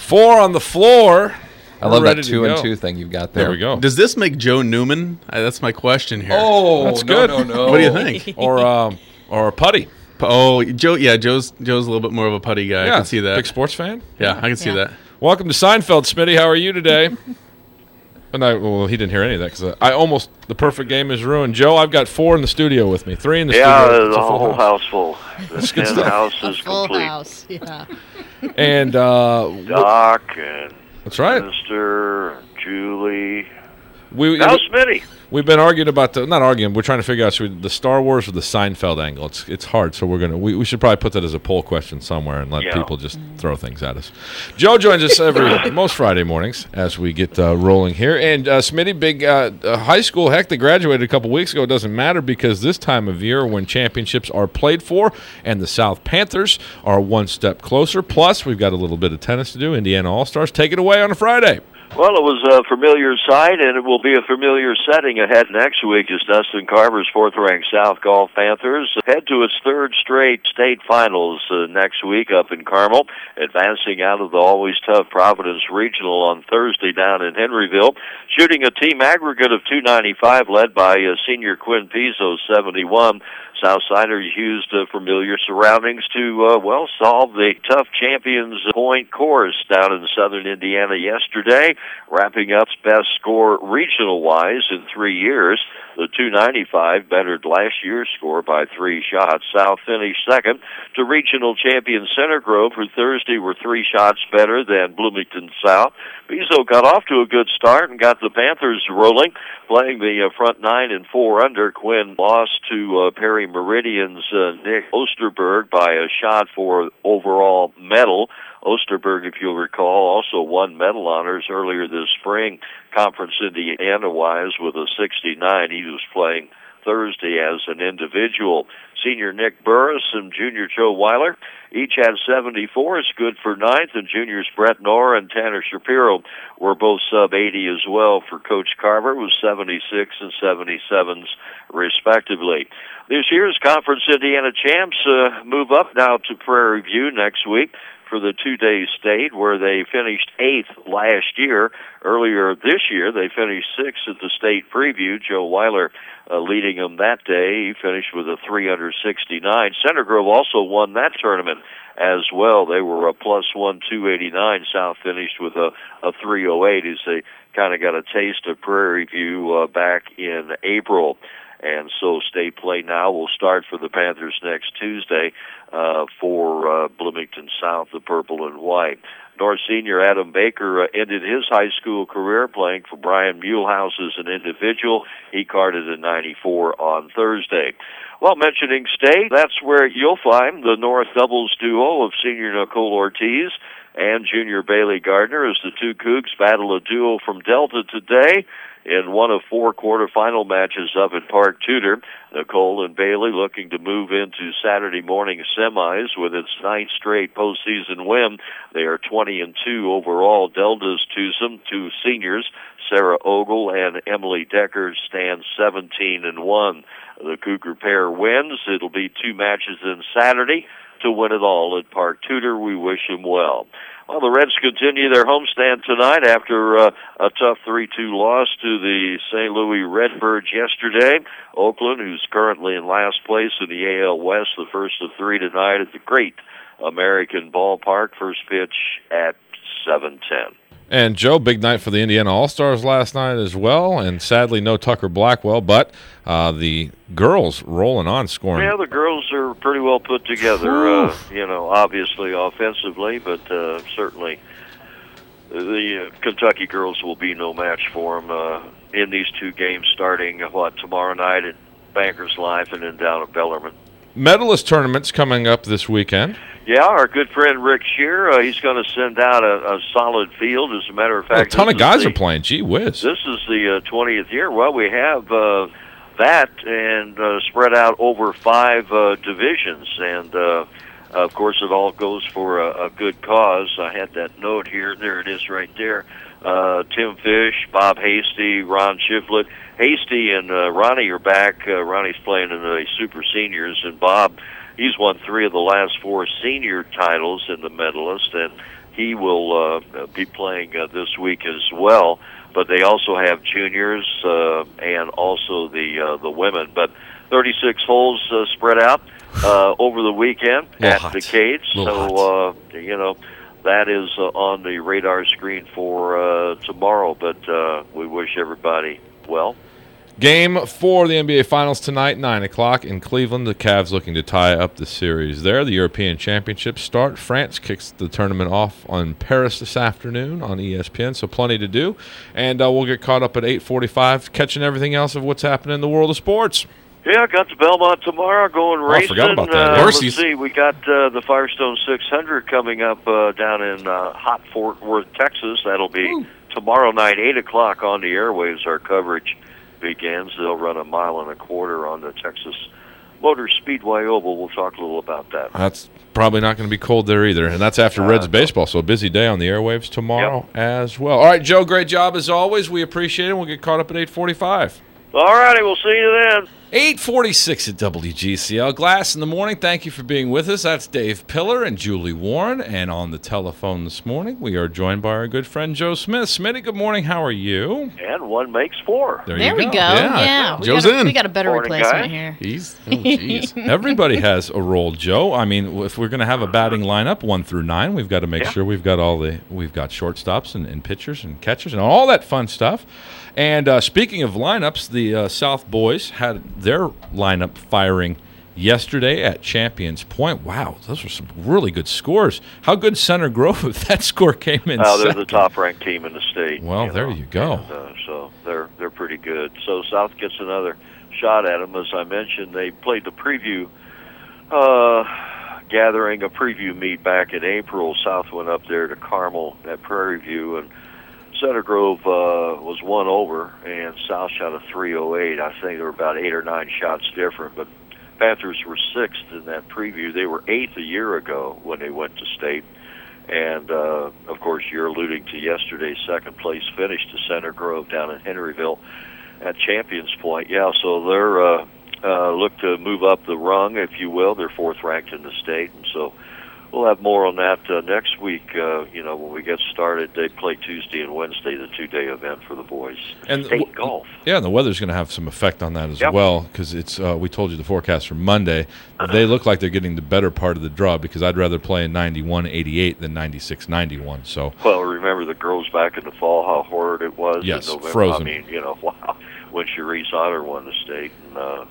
4 on the floor. I love that 2-and-2 thing you've got there. There we go. Does this make Joe Newman? That's my question here. Oh, That's good. No. What do you think? Or a putty. Oh, Joe. Yeah, Joe's a little bit more of a putty guy. I can see that. Big sports fan. Yeah, I can see that. Welcome to Seinfeld, Smitty. How are you today? Well, he didn't hear any of that because the perfect game is ruined. Joe, I've got 4 in the studio with me, 3 in the studio. Yeah, the whole house full. That's The good stuff. house is Full complete. house, yeah. And Doc and that's right. Minister, Julie. Now Smitty. We've been arguing about not arguing. We're trying to figure out the Star Wars or the Seinfeld angle. It's hard, so we should probably put that as a poll question somewhere and let people just throw things at us. Joe joins us most Friday mornings as we get rolling here. And Smitty, big high school. Heck, they graduated a couple weeks ago. It doesn't matter because this time of year when championships are played for, and the South Panthers are one step closer. Plus, we've got a little bit of tennis to do. Indiana All-Stars. Take it away on a Friday. Well, it was a familiar sight, and it will be a familiar setting ahead next week as Dustin Carver's 4th-ranked South Golf Panthers head to its 3rd straight state finals next week up in Carmel, advancing out of the always tough Providence Regional on Thursday down in Henryville, shooting a team aggregate of 295 led by senior Quinn Pizzo, 71. Southsiders used familiar surroundings to, solve the tough Champions Point course down in southern Indiana yesterday, wrapping up best score regional-wise in 3 years. The 295 bettered last year's score by 3 shots. South finished second to regional champion Center Grove, who Thursday were 3 shots better than Bloomington South. Pizzo got off to a good start and got the Panthers rolling, playing the front 9 and 4 under. Quinn lost to Perry Meridian's Nick Osterberg by a shot for overall medal. Osterberg, if you'll recall, also won medal honors earlier this spring, Conference Indiana-wise, with a 69. He was playing Thursday as an individual. Senior Nick Burris and junior Joe Weiler each had 74. It's good for 9th, and juniors Brett Knorr and Tanner Shapiro were both sub-80 as well for Coach Carver, with 76 and 77s respectively. This year's Conference Indiana champs move up now to Prairie View next week for the 2-day state, where they finished 8th last year. Earlier this year, they finished 6th at the state preview. Joe Weiler leading them that day. He finished with a 369. Center Grove also won that tournament as well. They were a +1 289. South finished with a 308 as they kind of got a taste of Prairie View back in April. And so state play now will start for the Panthers next Tuesday for Bloomington South, the purple and white. North senior Adam Baker ended his high school career playing for Brian Mulehouse as an individual. He carded a 94 on Thursday. Well, mentioning state, that's where you'll find the North doubles duo of senior Nicole Ortiz and junior Bailey Gardner as the two Cougs battle a duo from Delta today in one of 4 quarterfinal matches up at Park Tudor. Nicole and Bailey looking to move into Saturday morning semis with its 9th straight postseason win. They are 20-2 overall. Delta's twosome, 2 seniors, Sarah Ogle and Emily Decker, stand 17-1. The Cougar pair wins. It'll be 2 matches in Saturday to win it all at Park Tudor. We wish them well. Well, the Reds continue their homestand tonight after a tough 3-2 loss to the St. Louis Redbirds yesterday. Oakland, who's currently in last place in the AL West, the first of 3 tonight at the Great American Ballpark. First pitch at 7:10. And, Joe, big night for the Indiana All-Stars last night as well, and sadly no Tucker Blackwell, but the girls rolling on scoring. Yeah, the girls are pretty well put together, obviously offensively, but certainly the Kentucky girls will be no match for them in these 2 games starting, tomorrow night at Bankers Life and then down at Bellarmine. Medalist tournaments coming up this weekend. Yeah, our good friend Rick Shear, he's going to send out a solid field. As a matter of fact, a ton of guys are playing. Gee whiz. This is the 20th year. Well, we have that and spread out over 5 divisions. And, of course, it all goes for a good cause. I had that note here. There it is right there. Tim Fish, Bob Hasty, Ron Shiflett. Hasty and Ronnie are back. Ronnie's playing in the Super Seniors, and Bob, he's won 3 of the last 4 senior titles in the medalist, and he will be playing this week as well. But they also have juniors and also the women. But 36 holes spread out over the weekend at the Cades. So, that is on the radar screen for tomorrow. But we wish everybody well. Game 4 of the NBA Finals tonight, 9 o'clock in Cleveland. The Cavs looking to tie up the series there. The European Championships start. France kicks the tournament off on Paris this afternoon on ESPN, so plenty to do. And we'll get caught up at 8:45, catching everything else of what's happening in the world of sports. Yeah, got to Belmont tomorrow, going racing. I forgot about that. Let's see, we got the Firestone 600 coming up down in hot Fort Worth, Texas. That'll be tomorrow night, 8 o'clock on the airwaves. Our coverage begins. They'll run 1.25 miles on the Texas Motor Speedway Oval. We'll talk a little about that. That's probably not going to be cold there either, and that's after Reds baseball, so a busy day on the airwaves tomorrow as well. All right, Joe, great job as always. We appreciate it. We'll get caught up at 8:45. All righty, we'll see you then. 8:46 at WGCL. Glass in the Morning, thank you for being with us. That's Dave Pillar and Julie Warren. And on the telephone this morning, we are joined by our good friend Joe Smith. Smitty, good morning. How are you? And 1 makes 4. There we go. Yeah. Joe's in. We got a better Morning, replacement guy. here. Jeez. Everybody has a role, Joe. I mean, if we're going to have a batting lineup 1 through 9, we've got to make sure we've got we've got shortstops and pitchers and catchers and all that fun stuff. And speaking of lineups, the South boys had their lineup firing yesterday at Champions Point. Wow, those were some really good scores. How good Center Grove if that score came in they're second? the top-ranked team in the state. Well, there you go. And, so they're pretty good. So South gets another shot at them. As I mentioned, they played the preview gathering, a preview meet back in April. South went up there to Carmel at Prairie View, and Center Grove was 1 over, and South shot a .308. I think they were about 8 or 9 shots different, but Panthers were 6th in that preview. They were 8th a year ago when they went to state. And, of course, you're alluding to yesterday's second-place finish to Center Grove down in Henryville at Champions Point. Yeah, so they're look to move up the rung, if you will. They're 4th ranked in the state, and so we'll have more on that next week. When we get started, they play Tuesday and Wednesday, the 2-day event for the boys. And state golf. Yeah, and the weather's going to have some effect on that as well, because it's. We told you the forecast for Monday. They look like they're getting the better part of the draw, because I'd rather play in 91-88 than 96-91. So. Well, remember the girls back in the fall, how horrid it was in November. Frozen. I mean, wow, when Cherise Otter won the state, and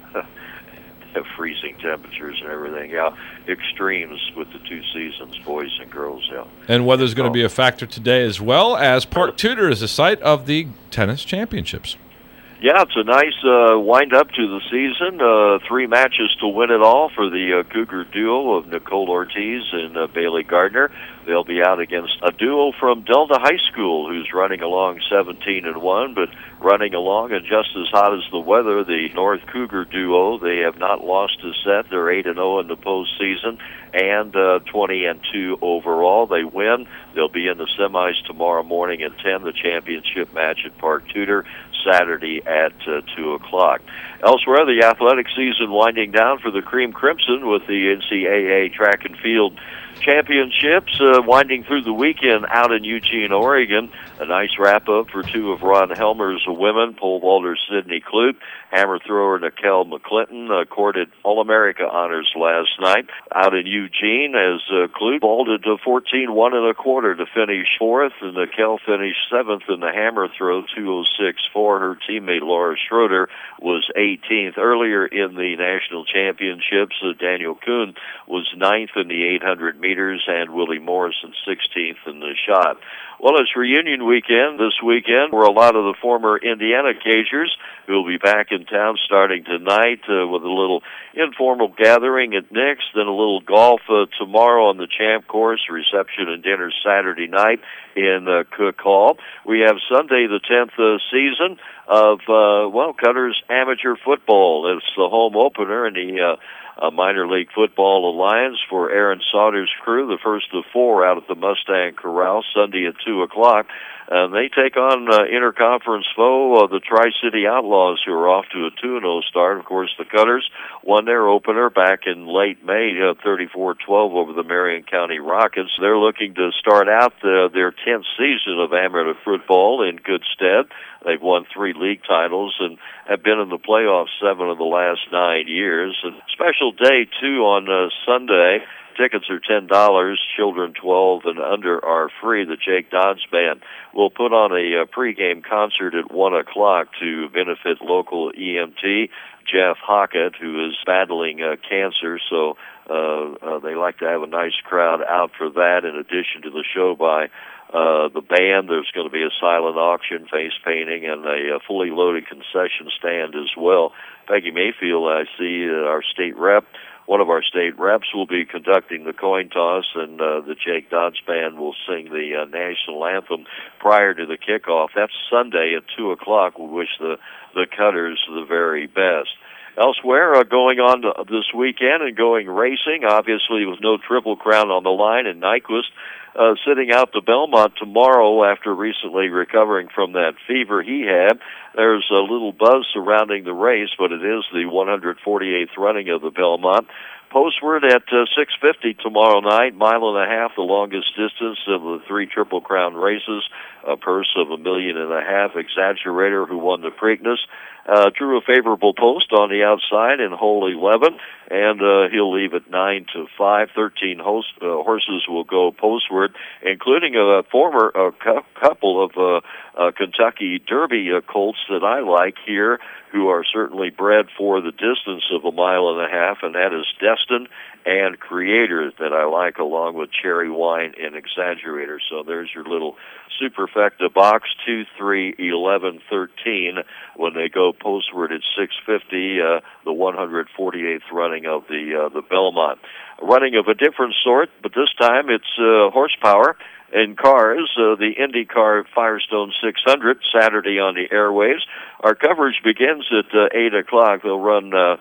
freezing temperatures and everything. Yeah, extremes with the 2 seasons, boys and girls. Yeah, and weather's going to be a factor today as well, as Park Tudor is the site of the tennis championships. Yeah, it's a nice wind-up to the season. 3 matches to win it all for the Cougar duo of Nicole Ortiz and Bailey Gardner. They'll be out against a duo from Delta High School who's running along 17-1, but running along and just as hot as the weather, the North Cougar duo. They have not lost a set. They're 8-0 in the postseason and 20-2 overall. They win. They'll be in the semis tomorrow morning at 10, the championship match at Park Tudor, Saturday at 2 o'clock. Elsewhere, the athletic season winding down for the Cream Crimson with the NCAA track and field championships winding through the weekend out in Eugene, Oregon. A nice wrap-up for 2 of Ron Helmer's women, pole vaulter Sydney Kloop, hammer thrower Nicole McClinton, accorded All-America honors last night out in Eugene as Kloop vaulted 14 1.25 to finish 4th, and Nicole finished 7th in the hammer throw, 206.4. Her teammate Laura Schroeder was 18th. Earlier in the national championships, Daniel Kuhn was 9th in the 800 meters and Willie Morrison 16th in the shot. Well, it's reunion weekend this weekend where a lot of the former Indiana Cagers who will be back in town starting tonight with a little informal gathering at Nick's, then a little golf tomorrow on the Champ Course, reception and dinner Saturday night in Cook Hall. We have Sunday the 10th season of, Cutter's Amateur Football. It's the home opener, and the Minor League Football Alliance for Aaron Sauter's crew, the first of 4 out at the Mustang Corral, Sunday at 2 o'clock. They take on interconference foe, the Tri-City Outlaws, who are off to a 2-0 start. Of course, the Cutters won their opener back in late May, 34-12 over the Marion County Rockets. They're looking to start out their 10th season of amateur football in good stead. They've won 3 league titles and have been in the playoffs 7 of the last 9 years. And special day, too, on Sunday. Tickets are $10. Children 12 and under are free. The Jake Dodds Band will put on a pregame concert at 1 o'clock to benefit local EMT Jeff Hockett, who is battling cancer. So they like to have a nice crowd out for that. In addition to the show by the band, there's going to be a silent auction, face painting, and a fully loaded concession stand as well. Peggy Mayfield, I see, our state rep. One of our state reps will be conducting the coin toss, and the Jake Dodds Band will sing the national anthem prior to the kickoff. That's Sunday at 2 o'clock. We wish the Cutters the very best. Elsewhere, going on this weekend and going racing, obviously with no Triple Crown on the line, and Nyquist sitting out the Belmont tomorrow after recently recovering from that fever he had. There's a little buzz surrounding the race, but it is the 148th running of the Belmont. Postward at 6:50 tomorrow night, 1.5 miles, the longest distance of the 3 Triple Crown races, a purse of $1.5 million. Exaggerator, who won the Preakness, drew a favorable post on the outside in hole 11, and he'll leave at 9 to 5. 13 horses will go postward, including a former couple of Kentucky Derby colts that I like here, who are certainly bred for the distance of 1.5 miles, and that is Destin and Creator that I like, along with Cherry Wine and Exaggerator. So there's your little superfecta box, 2, 3, 11, 13, when they go postward at 6:50, the 148th running of the Belmont. A running of a different sort, but this time it's horsepower in cars, the IndyCar Firestone 600, Saturday on the airwaves. Our coverage begins at 8 o'clock. They'll run the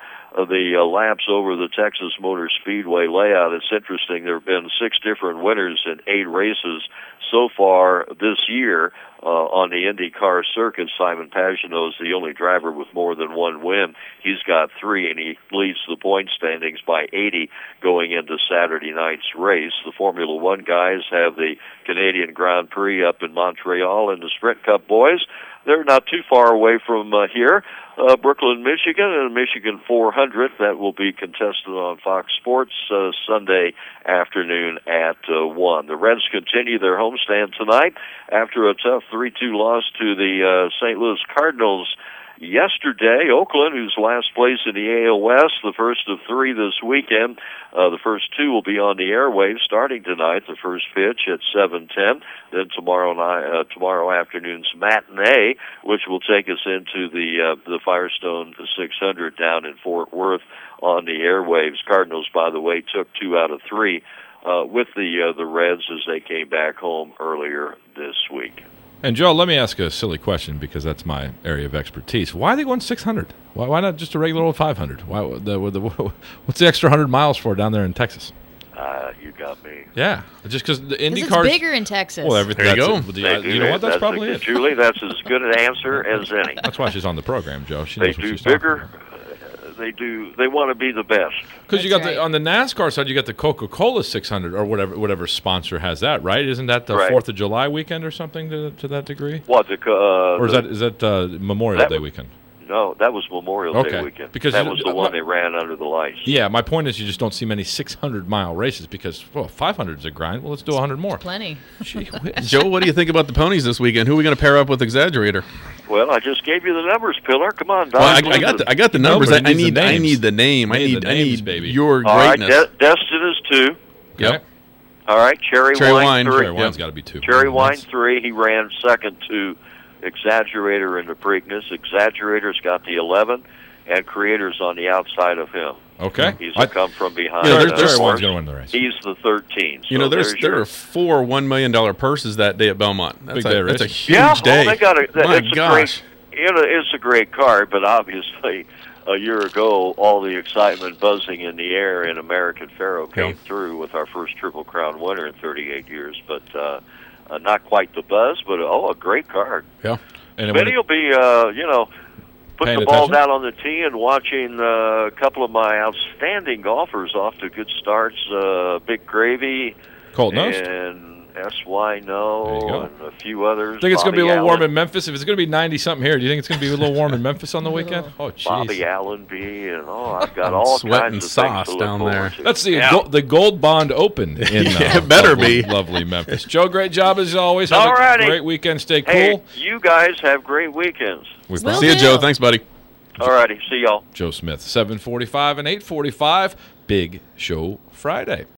laps over the Texas Motor Speedway layout. It's interesting. There have been 6 different winners in 8 races so far this year on the IndyCar circuit. Simon Pagenaud is the only driver with more than 1 win. He's got 3, and he leads the point standings by 80 going into Saturday night's race. The Formula One guys have the Canadian Grand Prix up in Montreal, and the Sprint Cup boys, they're not too far away from here. Brooklyn, Michigan, and Michigan 400. That will be contested on Fox Sports Sunday afternoon at 1. The Reds continue their homestand tonight after a tough 3-2 loss to the St. Louis Cardinals yesterday. Oakland, who's last place in the AL West, the first of 3 this weekend. The first 2 will be on the airwaves starting tonight. The first pitch at 7:10. Then tomorrow afternoon's matinee, which will take us into the Firestone 600 down in Fort Worth on the airwaves. Cardinals, by the way, took 2 out of 3 with the Reds as they came back home earlier this week. And, Joe, let me ask a silly question because that's my area of expertise. Why are they going 600? Why not just a regular old 500? What's the extra 100 miles for down there in Texas? You got me. Yeah, just because the IndyCar it's bigger in Texas. Well, everything. There you go. You know what? That's probably it. Julie, that's as good an answer as any. That's why she's on the program, Joe. She They knows what do she's talking bigger. about. They want to be the best. Because you got right. on the NASCAR side, you got the Coca-Cola 600 or whatever sponsor has that, right? Isn't that the Right. 4th of July weekend or something to that degree? What Or is that Memorial Day weekend? No, that was Memorial Day Okay. weekend. Because that was the one they ran under the lights. Yeah, my point is you just don't see many 600-mile races because 500 is a grind. Well, let's do 100 more. Plenty. Gee whiz. Joe, what do you think about the ponies this weekend? Who are we going to pair up with Exaggerator? Well, I just gave you the numbers, Pillar. Come on, Don. Well, I got the numbers. but I he needs the names. need the name. We need I the names, need baby. your All right, greatness. Destin is 2. Yep. All right, Cherry Wine 3. Cherry Wine's got to be 2. Cherry Wine 3. He ran second to Exaggerator in the Preakness. Exaggerator's got the 11, and Creator's on the outside of him. Okay. He's a come from behind. Yeah, Cherry Wine's going to win the race. He's the 13. So there are 4 $1 million purses that day at Belmont. That's Big day, that's a Rich. huge day. they got My it's gosh. it's a great card, but obviously a year ago, all the excitement buzzing in the air in American Pharoah came through with our first Triple Crown winner in 38 years. But not quite the buzz, but a great card. Yeah. And Benny will be, putting the ball down on the tee and watching a couple of my outstanding golfers off to good starts. Big Gravy, Colt Knost, and S.Y. No, and a few others. Think it's going to be a little Allen. warm in Memphis? If it's going to be 90-something here, do you think it's going to be a little warm in Memphis on the weekend? Oh, jeez. Bobby Allenby, and I've got all sweat kinds and of sauce things to down look there. forward to. That's the Gold Bond Open in it better lovely, be. lovely Memphis. Joe, great job as always. Have All righty. a great weekend. Stay cool. Hey, you guys have great weekends. We Will See you, do. Joe. Thanks, buddy. All righty, see y'all. Joe Smith, 7:45 and 8:45. Big Show Friday.